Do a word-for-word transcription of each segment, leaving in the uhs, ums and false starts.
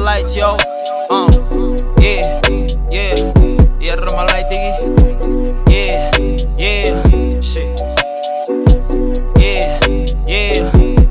lights, yo. Uh, yeah, yeah, yeah, turn on my light, diggy. Yeah, yeah, shit. Yeah, yeah.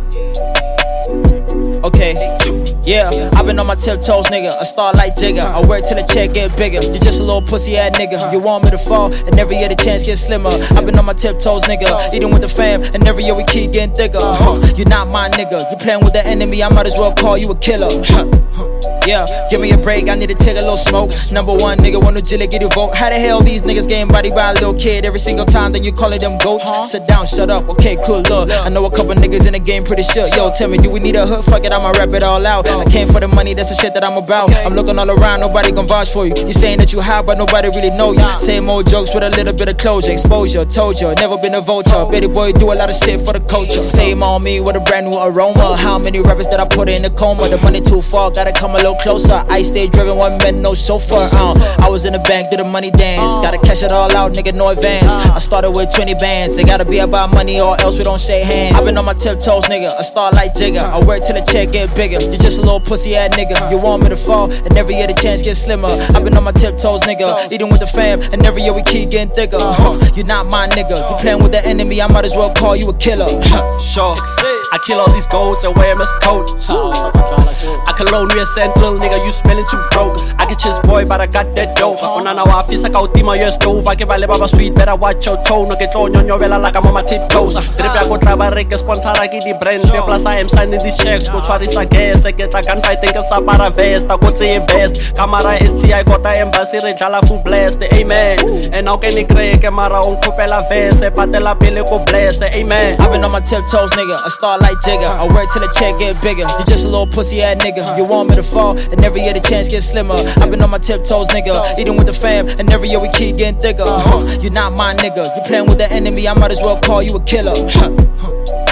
Okay, yeah, I've been on my tiptoes, nigga, a star like Jigga. I work till the check get bigger. You just a little pussy ass nigga. You want me to fall, and every year the chance gets slimmer. I've been on my tiptoes, nigga, eating with the fam, and every year we keep getting thicker. Huh. You're not my nigga, you playing with the enemy, I might as well call you a killer. Yeah, give me a break, I need to take a little smoke. Number one nigga, wanna jilly get a vote. How the hell these niggas getting bodied by a little kid every single time, then you calling them goats? Huh? Sit down, shut up, okay, cool, look. I know a couple niggas in the game pretty sure. Yo, tell me, do we need a hood? Fuck it, I'ma rap it all out. I came for the money, that's the shit that I'm about. I'm looking all around, nobody gon' vouch for you. You saying that you high, but nobody really know you. Same old jokes with a little bit of closure. Exposure, told you, never been a vulture. Betty boy do a lot of shit for the culture. Same on me with a brand new aroma. How many rappers that I put in the coma? The money too far, gotta come a little closer. I stay driven, one man, no chauffeur. Uh, I was in the bank, did a money dance. Gotta cash it all out, nigga, no advance. I started with twenty bands. They gotta be about money or else we don't shake hands. I've been on my tiptoes, nigga, a star like Jigga. I work till the check get bigger. You just a little pussy ass nigga. You want me to fall, and every year the chance gets slimmer. I've been on my tiptoes, nigga, eating with the fam, and every year we keep getting thicker. Uh, you're not my nigga, you playing with the enemy, I might as well call you a killer. Sure, I kill all these goals and wear them as coats. I cologne you a scent, little nigga, you smelling too broke. I get chase boy, but I got that dope. Onana wa fisa ka utima yo stove. I ke vale baba sweet, better watch your tone. No get on your vela like I'm on my tiptoes. Trip ya go traba reke sponsor I get the brand. The plus I am signing these checks. Go twarisa gas, I get a gunfight, think it's a para vest. I go to your best. Camera S C I got a embassy, re jala full blast. Amen. And now can you create camera on kopela vest? Patela pele ko bless. Amen. I've been on my tiptoes, nigga, a star like Jigga. I work till the check get bigger. You just a little pussy ass nigga. You want me to fall, and every year the chance gets slimmer. I've been on my tiptoes, nigga, eating with the fam, and every year we keep getting thicker. Uh, you're not my nigga, you playing with the enemy, I might as well call you a killer.